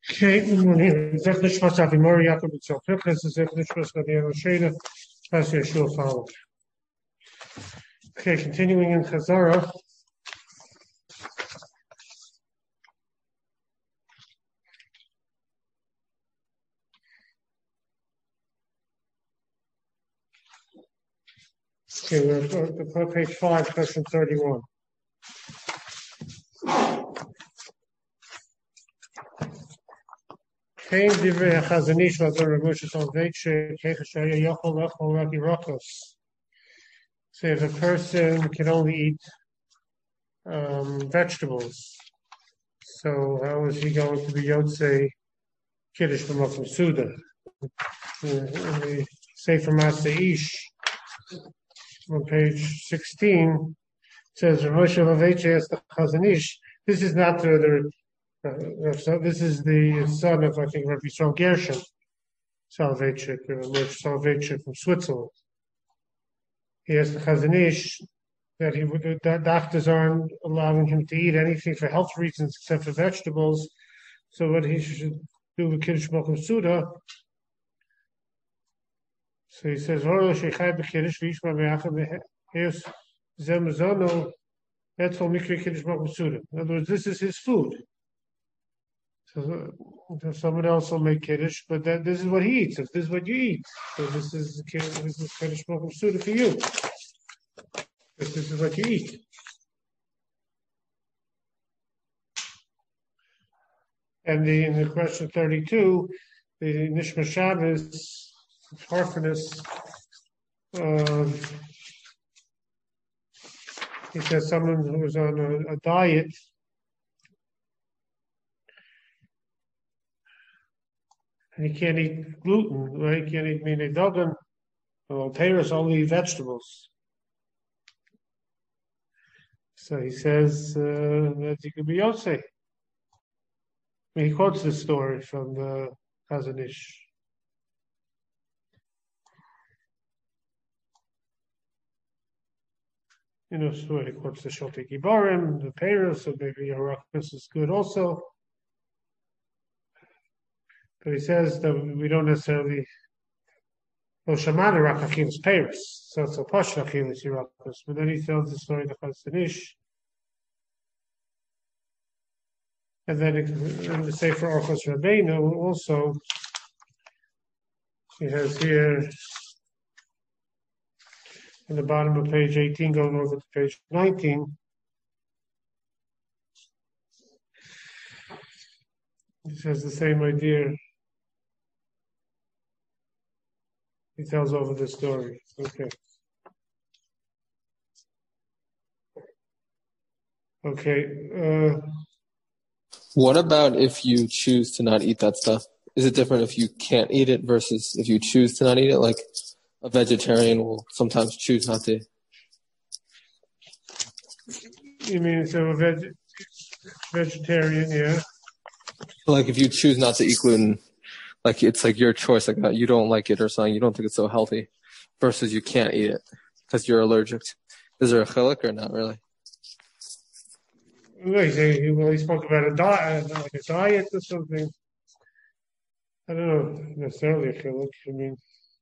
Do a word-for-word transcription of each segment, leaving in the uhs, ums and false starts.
Okay, good morning. Zech Nishmas Avimori Yaakov B'Tzal Pinchas, Zech Nishmas Gabriel Shena, Pas Yeshua followed. Okay, continuing in Chazara. Okay, we're at page five, question thirty-one. Kain Divrei HaChazanish L'Ador Moshe Soloveitch Kechashaya Yochel Lechol Raki Rokos. So if a person can only eat um, vegetables, so how is he going to be Yotzei Kiddush B'Makom Suda? In the Sefer Maaseh Ish, on page sixteen, it says Moshe Soloveitch asked the Chazanish. This is not the, the uh, so this is the son of I think Rabbi Yisrael Gershon Soloveitch, Moshe Soloveitch from Switzerland. He asked the Chazanish that he would that doctors aren't allowing him to eat anything for health reasons except for vegetables. So what he should do with Kiddush B'Makom Suda. So he says, "Oro sheichai b'kiddush v'yishma me'achad me'hes zemazono etzol mikri Kiddush B'Makom Suda." In other words, this is his food. So, so someone else will make Kiddush, but that this is what he eats. If this is what you eat, so this is this is Kiddush B'Makom Suda for you. If this is what you eat. And the, in the question thirty-two, the Nishma Shabbos, Harfinus, uh, he says someone who was on a, a diet and he can't eat gluten, right? He can't eat meat, dogan, or peiros, only vegetables. So he says uh, that he could be Yosei. I mean, he quotes this story from the Chazanish. You know, so he quotes the Shotei Gibarim, the peiros, so maybe Arakus is good also. But he says that we don't necessarily. Well, Shamana Rakachim is peiros, so it's a posh Rakachim is Arakus. But then he tells the story of the Chazanish. And then in the Sefer Orchos Rabbeinu also, he has here in the bottom of page eighteen, going over to page nineteen. He says the same idea. He tells over the story. Okay. Okay. Uh, What about if you choose to not eat that stuff? Is it different if you can't eat it versus if you choose to not eat it? Like a vegetarian will sometimes choose not to. You mean so a veg, vegetarian, yeah? Like if you choose not to eat gluten, like it's like your choice. Like you don't like it or something. You don't think it's so healthy, versus you can't eat it because you're allergic. Is there a chiluk or not really? Well, he, well, he spoke about a diet, like a diet or something. I don't know necessarily a chiluk. I mean,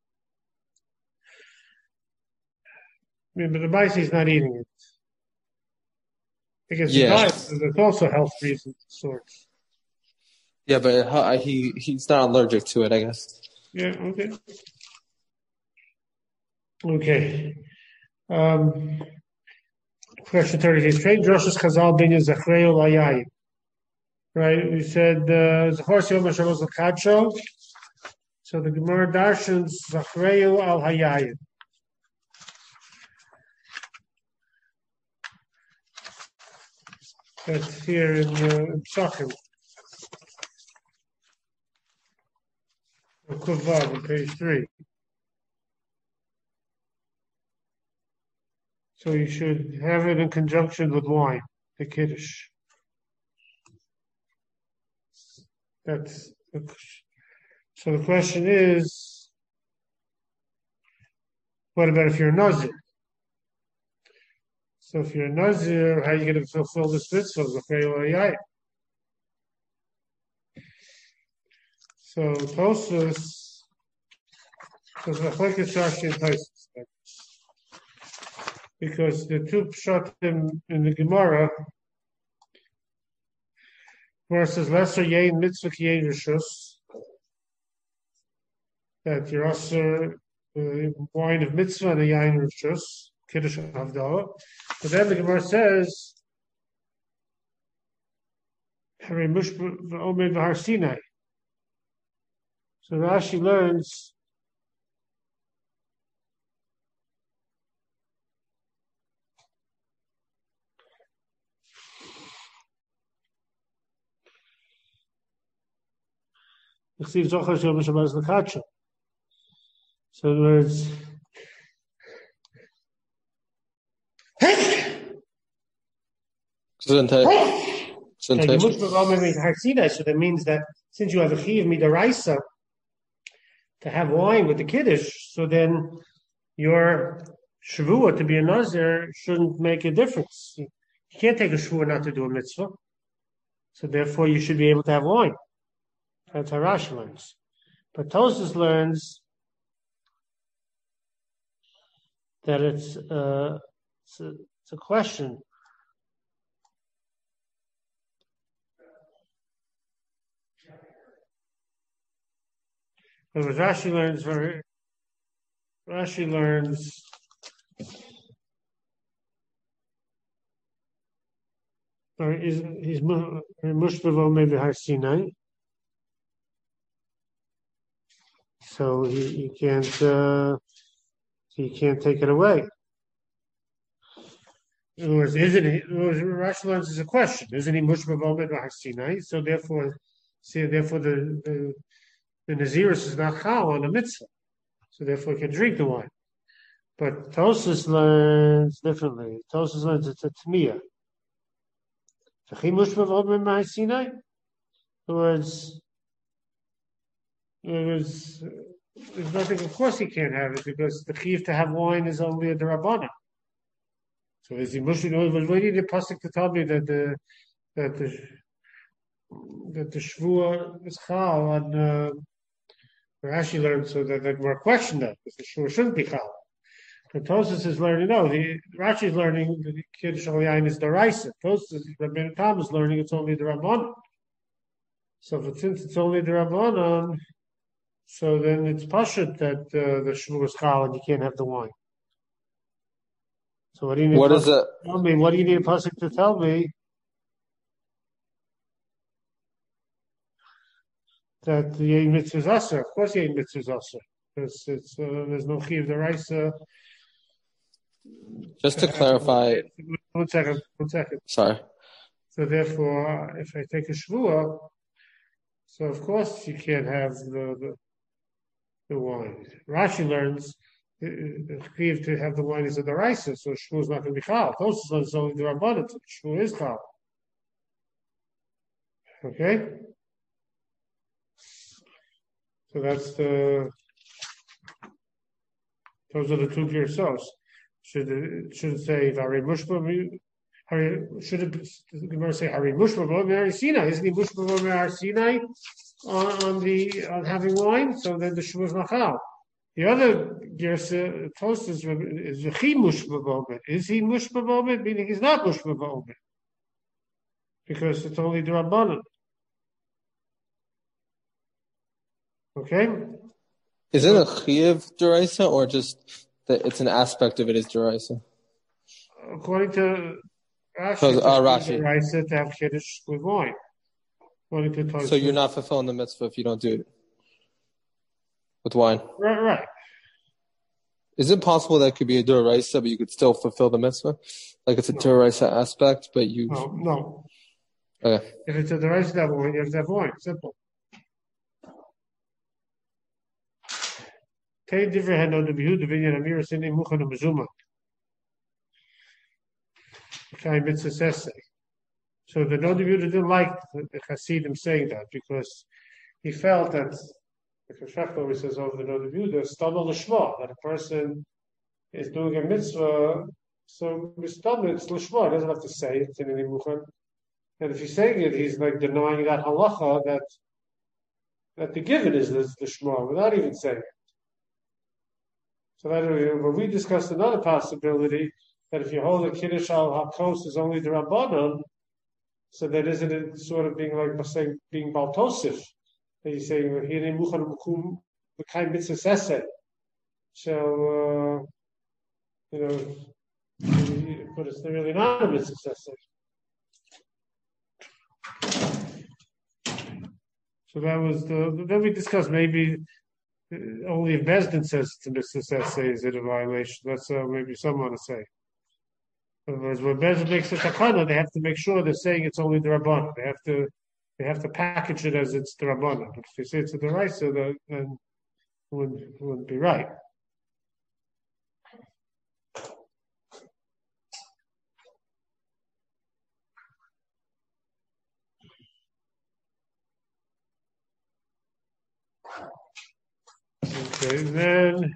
I mean, but the mice he's not eating it because Yeah. the diet there's also health reasons of sorts. Yeah, but how, he he's not allergic to it, I guess. Yeah. Okay. Okay. Um, question thirty-eight. Trade Rosh's Chazal Binya Zachreo Layayin. Right. We said Zachor Yom Hashavos Lakadsho. So the Gemara Darshans Zachreo Al Hayayin. That's here in uh, Psachim. Kuvav on page three. So you should have it in conjunction with wine, the Kiddush. That's so the question is, what about if you're a Nazir? So if you're a Nazir, how are you going to fulfill this mitzvah? So Tosfos, because Machlekes Rashi and Tosfos, because the two pshatim in the Gemara, where it says lesser yain mitzvah ki yain rishus, that you're also the wine of mitzvah and a yain rishus, kiddush havdalah. But then the Gemara says, Harei mushba v'omed v'har Sinai. So Rashi learns so in other words, so that means that since you have a chiyuv midaraisa to have wine with the kiddush, so then your shvuah to be a nazir shouldn't make a difference. You can't take a shvuah not to do a mitzvah, so therefore you should be able to have wine. That's how Rashi learns. But Tosfos learns that it's, uh, it's, a, it's a question. But Rashi learns very, Rashi learns or is he's mushbavo maybe har Sinai. So he, he can't uh, he can't take it away. In other words, isn't he? Rashi learns is a question. Isn't he mushbavo maybe har Sinai? So therefore, see, therefore the the The Nazirus is not chal on a mitzvah, so therefore he can drink the wine. But Tosfos learns differently. Tosfos learns it's a tmiyah. In other words, there's, there's nothing. Of course, he can't have it because the chiyuv to have wine is only a derabana. So is he mushroom? What do you need a pasuk to tell me that the that the that the shvuah is chal on? Uh, Rashi learned so that they were questioned that because the shvuah shouldn't be chal. But Tosfos is learning no. The Rashi is learning the kiddush al yain is deraisa. Tosfos Rabbeinu Tam is learning it's only the rabbanon. So if it, since it's only the rabbanon, so then it's pashut that uh, the shvuah is chal and you can't have the wine. So what do you need? What is it? Tell me. What do you need a pasuk to tell me? That the yain mitzvah is aser. Of course, yain mitzvah is aser. Because it's uh, there's no chiyuv deraisa. Just to clarify. One second. One second. Sorry. So therefore, if I take a shvuah, so of course you can't have the the, the wine. Rashi learns the chiyuv to have the wine is a deraisa, so shvuah is not going to be chal. Tosfos learns only the rabbanon. Shvuah is chal. Okay. So that's the. Those are the two gersos. Should it should it say Harei mushba? Should it the Gemara say Harei mushba Har Sinai? Isn't he mushba Har Sinai on, on the on having wine? So then the shvuah is nachal. The other gersa Tosfos is is he mushba? Is he mushba? Meaning he's not mushba because it's only the rabbanon. Okay. Is it a chiyuv deraisa or just that it's an aspect of it is deraisa? According to Rashi, so, uh, Rashi. deraisa to have kiddush with wine. According to Tosfos. So you're not fulfilling the mitzvah if you don't do it with wine. Right, right. Is it possible that it could be a deraisa, but you could still fulfill the mitzvah? Like it's a no. deraisa aspect, but you. No, no. Okay. If it's a deraisa to have wine, you have to have wine. Simple. Take different hand on the bihu the vinyan amira sending muchan mezuma. Kind mitzvah says. So the no Yehuda didn't like the Hasidim saying that because he felt that the Kashach always says over the no Yehuda stumble l'shma that a person is doing a mitzvah, so mistumble it's l'shma. He doesn't have to say it in any muchan. And if he's saying it, he's like denying that halacha that that the given is the, the Shema without even saying it. So that when we discussed another possibility that if you hold a Kiddush al Hakos is only the Rabbanon, so that isn't it sort of being like saying being Baltosif? That you're saying Hine Muchan Mukum B'Kaim Mitzvah Sesed. So uh, you know, but it's really not a Mitzvah Sesed. So that was the. Then we discussed maybe only if Bezdin says to Mister Sessay is it a violation. That's uh, maybe someone to say. Otherwise, when Bezdin makes a takana, they have to make sure they're saying it's only the Rabbanan. They have to they have to package it as it's the Rabbanan. But if they say it's the Deraisa, then it wouldn't, it wouldn't be right. Okay, then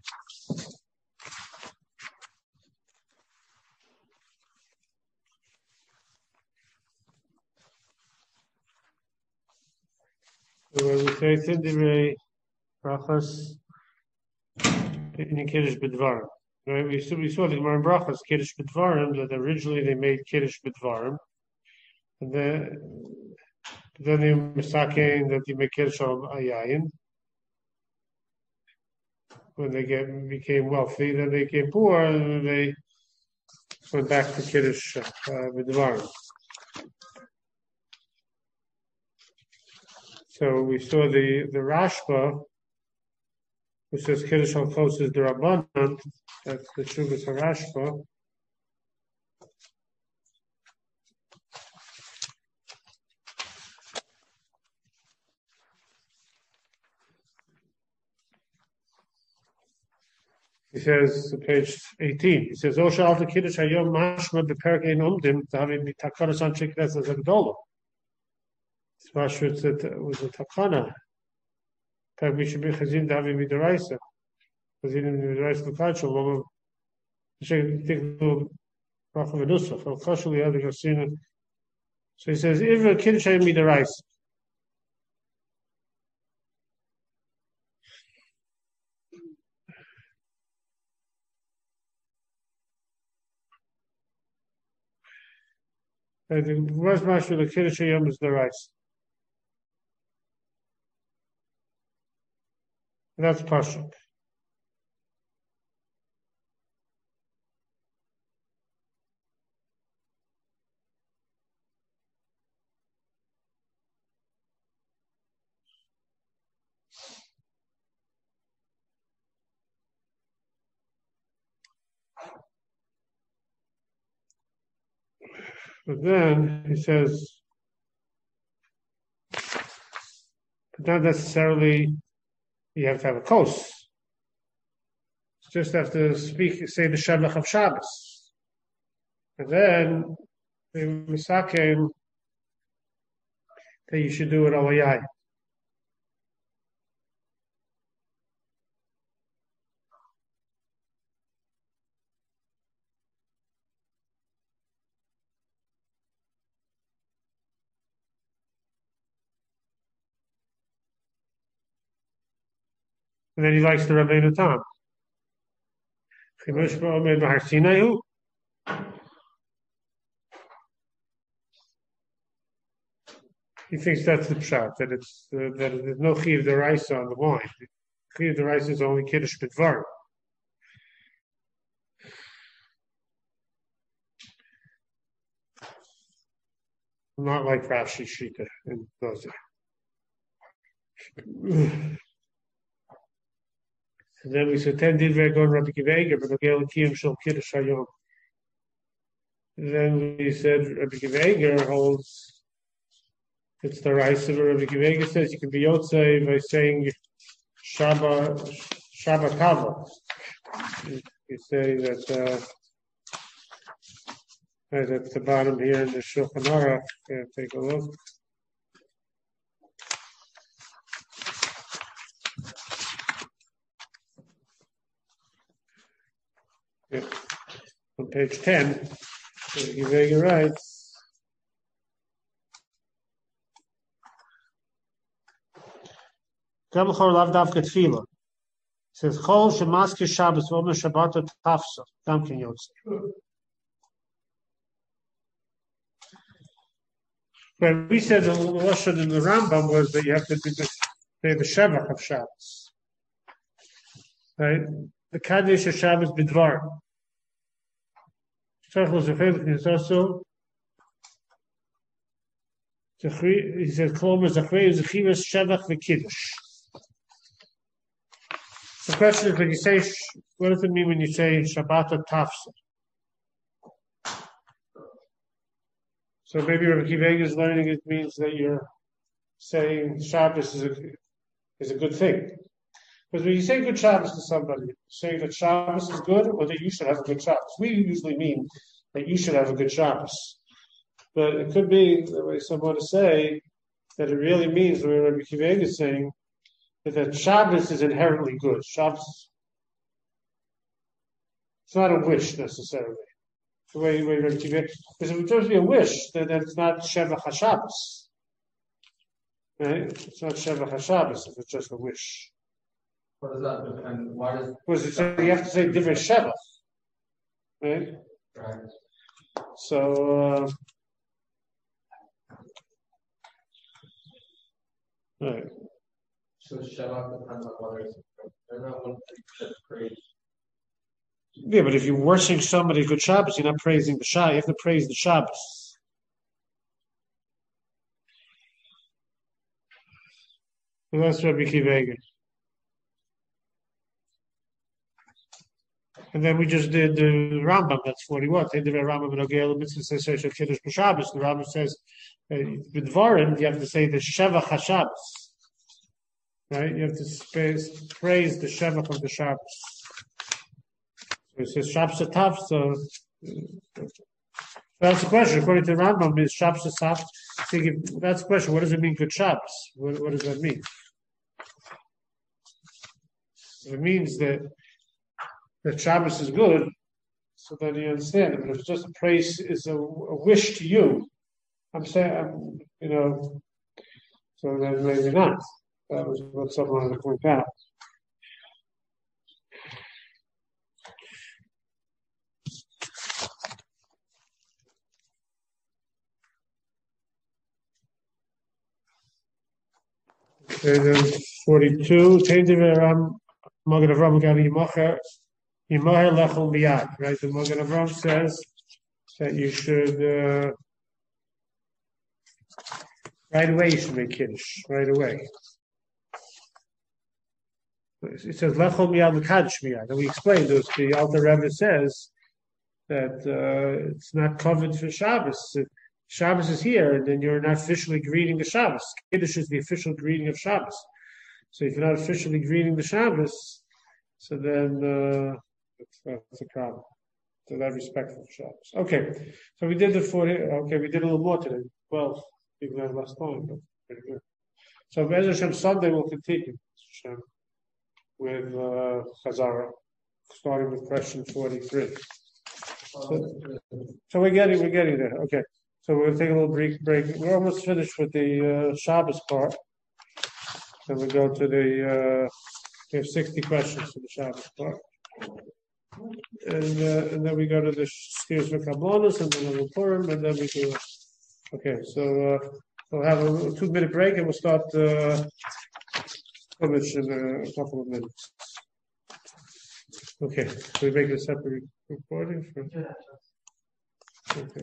so when we say Tindirei Brachas in Kiddush B'Dvarim, right? We saw, we saw the Gemara in Brachas Kiddush B'Dvarim that originally they made Kiddush B'Dvarim, and then then they misaking that they make Kiddush al Ayayin. When they get became wealthy, then they became poor, and then they went back to Kiddush uh, B'Dvarim. So we saw the the Rashba, who says Kiddush al Kos is the Rabbanan. That's the Shuvas HaRashba. He says, page eighteen, he says, Osha alta Kiddush hayom mashma beperkein umdim tahavim mitakana san shiknes as a gdola. It's mashma it was a takana. Peg we should be chazin tahavim midaraisa. Chazin midaraisa l'kachel, lomam, shek tiklu rachav enusaf, al kachel yad gasina. So he says, if a Kiddush hayom midaraisa. And the worst match for the Kiddush Hayom is the rice. And that's Pashuk. But then he says, but not necessarily you have to have a kos. You just have to speak, say the Shavach of Shabbos. And then the Misakim that you should do it al Hayai. And then he likes the Rabbeinu Tam. He thinks that's the pshat, that it's uh, that there's no chiv deraisa on the wine. Chiv deraisa is only Kiddush B'Dvarim. Not like Rashi Shita and those. And then we said ten did go Rabbi Kiva but Nogel Kiyam Shel Kiddush Hayom. Then we said Rabbi Kiva holds it's the rice of Rabbi Kiva says you can be Yotzei by saying Shabbat Shabbat Kava. You say that uh, right at the bottom here in the Shulchan Aruch. Yeah, take a look. Yeah. On page ten, Givega writes, Gam Chor Lav Davka Tefillah. It says Chol Shemaskir Shabbos V'Omer Shabbat Tafsa. Gam Ken Yotze. But we said the Lashon in the Rambam was that you have to do the, say the Shevach of Shabbos. Right? The Kaddish of Shabbos Bidvar. He says, Klomer Zachrei Zechivas Shevach V'Kiddush. The question is, when you say, what does it mean when you say Shabbat Tafsa? So maybe Rabbi Akiva is learning it means that you're saying Shabbos is a, is a good thing. Because when you say good Shabbos to somebody, saying that Shabbos is good or that you should have a good Shabbos. We usually mean that you should have a good Shabbos. But it could be the way someone to say that it really means the way Rabbi Akiva is saying that, that Shabbos is inherently good. Shabbos, it's not a wish necessarily. The way, way Rabbi Akiva, because if it would just be a wish, then, then it's not Shevach HaShabbos. Right? It's not Shevach HaShabbos if it's just a wish. What does that depend? Why does because it's, you have to say different Shevach. Right? Right. So, uh, right. So Shabbat depends on whether it's they're not one thing praise. Yeah, but if you're worshiping somebody good Shabbos, you're not praising the Shabbos. You have to praise the Shabbos. So that's Rabbi Akiva. And then we just did the Rambam, that's forty-one. They did a Rambam in Ogel, Mitzvah says Kiddush B'Shabbos. The Rambam says, with Dvarim, you have to say the Shevach HaShabbos. Right? You have to praise, praise the Shevach of the Shabbos. So it says Shabbos Atav, so that's the question. According to the Rambam, is Shabbos Atav? That's the question. What does it mean, good Shabbos? What, what does that mean? It means that that Shabbos is good, so then you understand it. But if it's just a praise, is a, a wish to you, I'm saying, I'm, you know, so then maybe not. That was what someone wanted to point out. And then forty-two, Tein Divrei Ram, Magen Avram Gavi Yimacher, Yimaher Lechol Miyad, right? The Magen Avram says that you should, uh, right away you should make Kiddush, right away. It says Lechol Miyad L'Kaddish Miyad. And we explained this, the Alter Rebbe says that uh, it's not covered for Shabbos. Shabbos is here, and then you're not officially greeting the Shabbos. Kiddush is the official greeting of Shabbos. So if you're not officially greeting the Shabbos, so then uh, that's, that's a problem. So that respectful for Shabbos. Okay, so we did the forty. Okay, we did a little more today. Well, even that last time, but pretty good. So Be'ez Hashem Sunday will continue Hashem, with uh, Chazara, starting with question forty-three. So, so we're getting we're getting there. Okay. So we're going to take a little brief break. We're almost finished with the uh, Shabbos part. Then we go to the, uh, we have sixty questions for the Shabbos part. And, uh, and then we go to the Shtius V'Kabbanos, and then the Purim, and then we do, okay, so uh, we'll have a two minute break and we'll start uh, Chumash in a couple of minutes. Okay, so we make a separate recording for, okay.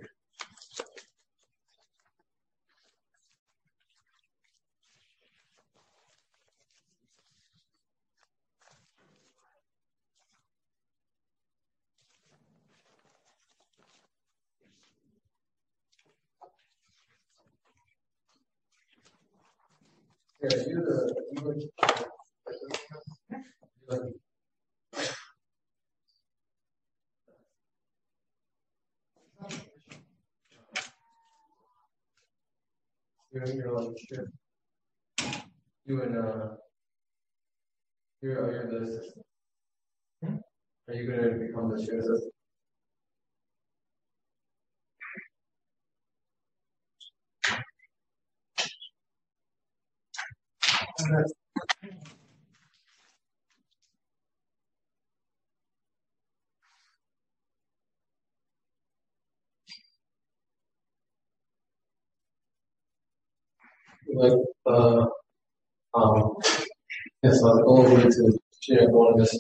Yeah, you the you would you and your like shit. You and uh you're you're the assistant. Hmm? Are you gonna become the shit assistant? Okay. like uh, um, it's like all over to share one of this.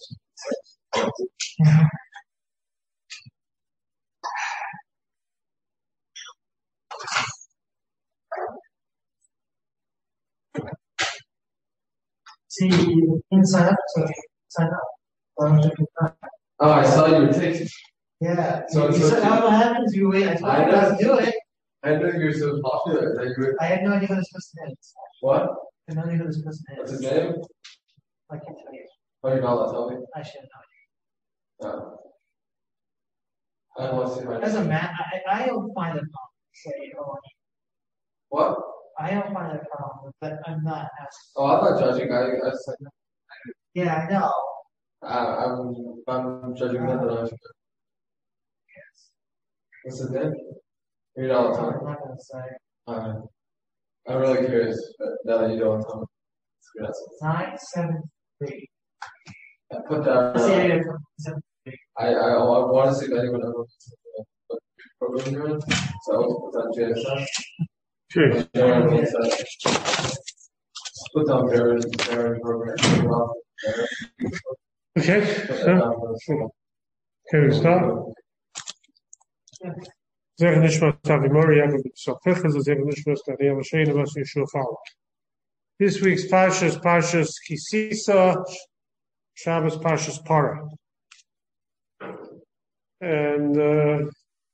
See, you can sign up, so sign up. Oh, I saw you were taking. Yeah. So, you so said, what happens? You wait. I told you not to do it. I didn't know you were so popular. That you were... I had no idea who this person is. What? I had no idea who this person is. What's his name? I can't tell you. Oh, you're not allowed to tell me? I should have no idea. No. I don't want to see my name. Doesn't matter. I, I don't find it wrong. So, you know, What? I don't find it wrong, but I'm not asking. Oh, I'm not judging. I, I just like. Yeah, I know. I, I'm, I'm judging that, but I'm. Yes. What's his name? You're not allowed to tell me. I'm not going to say. Uh, I'm really curious now that you don't tell me. Nine, seven, three. I put down. Uh, I, I, I want to see if anyone ever what program you're in. So put down J S S. Sure. Put down Baron, Baron program. Okay, so, can we start? Zeh nishmas Tavimori Yaakov B'Sofech is Zeh nishmas Tariel Shein Vas Yeshua Fall. This week's parsha is Parshas Kisisa, Shabbos Parshas Para, and uh,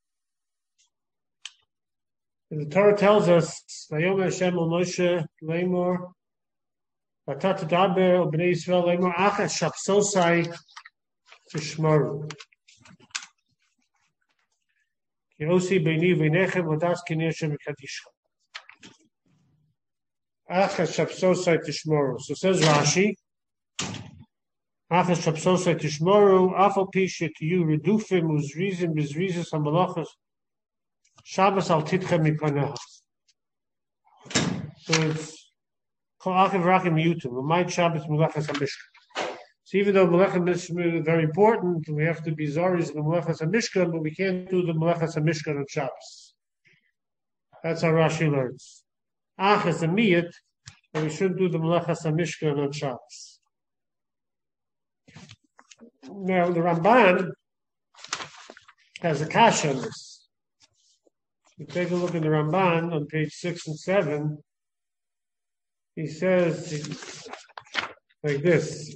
the Torah tells us, "Vayom Hashem el Moshe Lemor, Vatat Daber el Bnei Yisrael Lemor Achas Shapsosai Tishmoru." Yosi Beini V'Nechem Vodas Kinir Shem Kadishcha. Achas Shapsosai Tishmoru. So says Rashi. Achas Shapsosai Tishmoru. Afal Pishet you Redufim Uzrizim Bizrizis Hamalachas Shabbos Al Titchem Mipaneha. So it's Kol Achiv Rakim Yutim. Umayt Shabbos Melachas HaMishkan. So even though Melechas HaMishkan is very important, we have to be Zoris in the Melechas HaMishkan, but we can't do the Melechas HaMishkan on Shabbos. That's how Rashi learns. Ach is a miyat, and we shouldn't do the Melechas HaMishkan on Shabbos. Now, the Ramban has a kasha on this. You take a look at the Ramban on page six and seven. He says like this.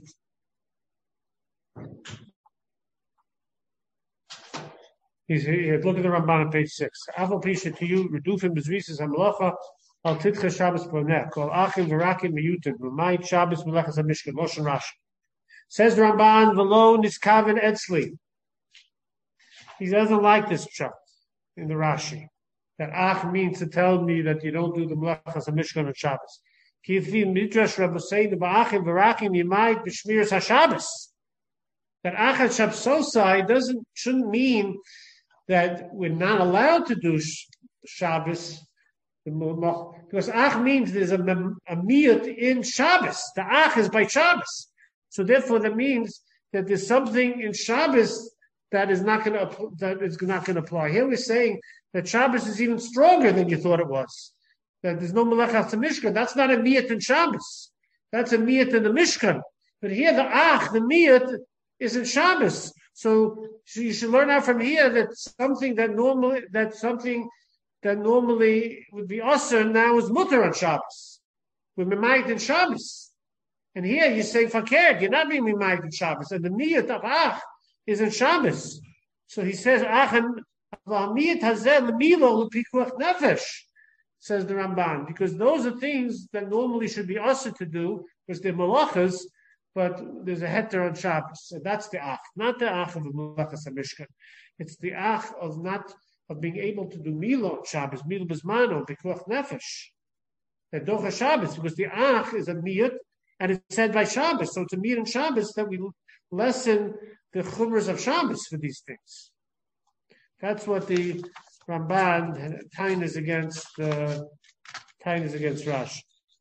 He's here. Look at the Ramban on page six. Aval pisha to you, redufim bezrisis hamalacha al titcha Shabbos b'neh kol achim v'rakim miyutim v'mayit Shabbos melechas hamishkan Loshen Rashi. Says the Ramban v'lo niskaven etzli. He doesn't like this pshat in the Rashi. That ach means to tell me that you don't do the melechas hamishkan on Shabbos. Kifi midrash rabbeinu ba'achim v'rakim yimayit b'shmiras haShabbos. That achad shabsosai doesn't shouldn't mean that we're not allowed to do Shabbos, because ach means there's a, a miyut in Shabbos. The ach is by Shabbos, so therefore that means that there's something in Shabbos that is not going to that is not going to apply. Here we're saying that Shabbos is even stronger than you thought it was. That there's no melechas mishkan. That's not a miyut in Shabbos. That's a miyut in the Mishkan. But here the ach, the miyut, is in Shabbos. So, so you should learn out from here that something that normally that something that normally would be usher now is mutter on Shabbos. We're mimayit in Shabbos. And here you say fakir, you're not being mimayit in Shabbos. And the miyut of ach is in Shabbos. So he says ach and miyut hazeh lemilo lepikuach nefesh, says the Ramban, because those are things that normally should be usher to do because they're malachas. But there's a heter on Shabbos, so that's the ach, not the ach of the Melechas HaMishkan. It's the ach of not of being able to do milo on Shabbos, milo bezmano, b'kuach nefesh, that docha Shabbos, because the ach is a miyut and it's said by Shabbos, so it's a miyut on Shabbos that we lessen the chumras of Shabbos for these things. That's what the Ramban tain is against. Uh, tain is against Rashi.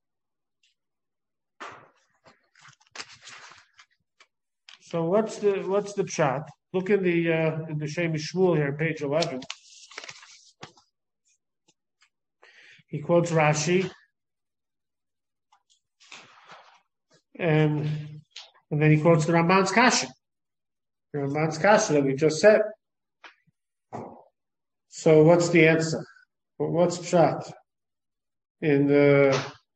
So what's the what's the pshat? Look in the uh, in the Shem Shmuel here, page eleven. He quotes Rashi. And, and then he quotes the Ramban's Kasha. The Ramban's Kasha that we just said. So what's the answer? What's pshat in the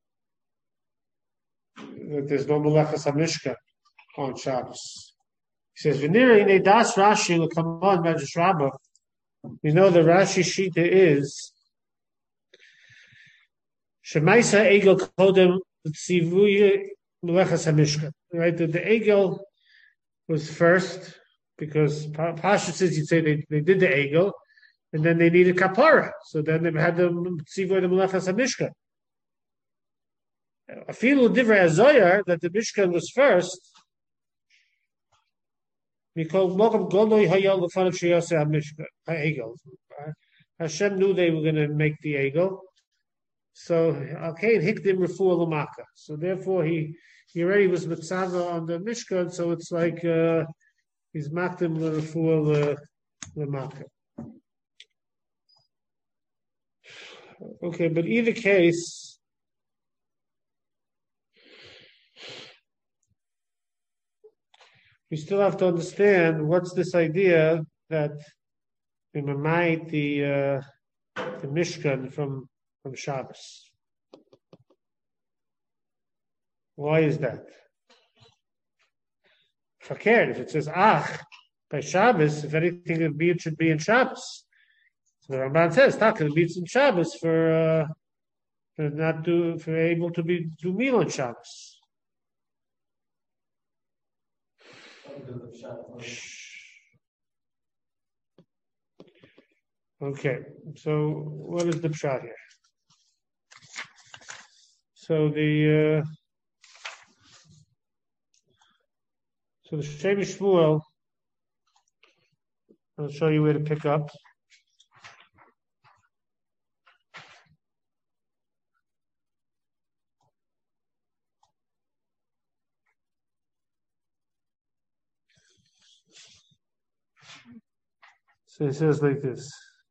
that there's no Melechas HaMishkan on Shabbos? He says, "V'nira inei das Rashi l'kamon Medrash Rabbah." You know the Rashi Shita is Shemaisa Egel Kodem Tzivuye Melechas HaMishkan. Right, the, the Egel was first because Pasha says you'd say they, they did the Egel. And then they needed kapara, so then they had the tzivoy the melechas hamishkan. I feel divrei Zohar that the Mishkan was first. Because Mokum Goloi Hayal Lefanav Sheyaseh HaMishkan HaEgel. Hashem knew they were going to make the Egel, so okay, hikdim refuah l'maka. So therefore, he he already was mitzvah on the Mishkan, so it's like uh, he's makdim refuah l'maka. Okay, but either case, we still have to understand what's this idea that we might the uh, the Mishkan from from Shabbos. Why is that? Fakir, if it says Ach by Shabbos, if anything, it should be in Shabbos. So the Ramban says, "Taka beats in Shabbos for uh, for not do for able to be do meal on Shabbos." Okay, so what is the pshat here? So the uh, so the Shem Shmuel. I'll show you where to pick up. So it says like this.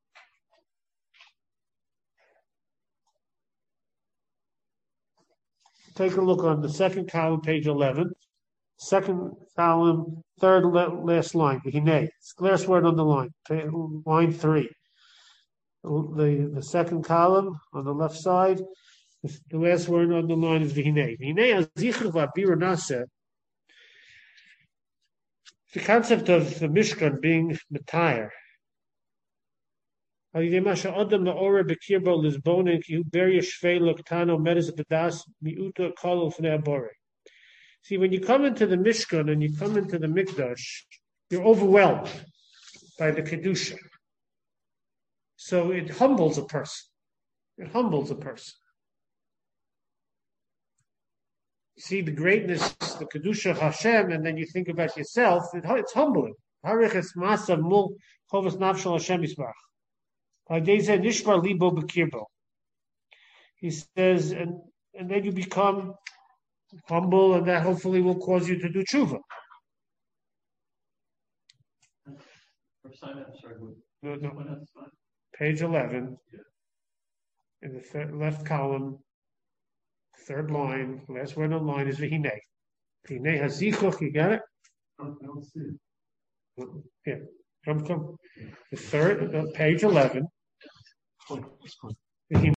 Take a look on the second column, page eleven. Second column, third last line. Hinei. It's the last word on the line. Line three. The, the second column on the left side, the last word on the line is Hinei. Hinei azichr v'abira nasa. The concept of the Mishkan being Matayr. See, when you come into the Mishkan and you come into the Mikdash, you're overwhelmed by the Kedusha. So it humbles a person. It humbles a person. You see the greatness, the Kedusha of Hashem, and then you think about yourself, it, it's humbling. He says, and, and then you become humble, and that hopefully will cause you to do tshuva. No, no. Page eleven, in the third, left column, third line, last word on the line is v'hinei. V'hinei hazichuch, you got it? I don't see it. Yeah, come, come. The third, uh, page eleven.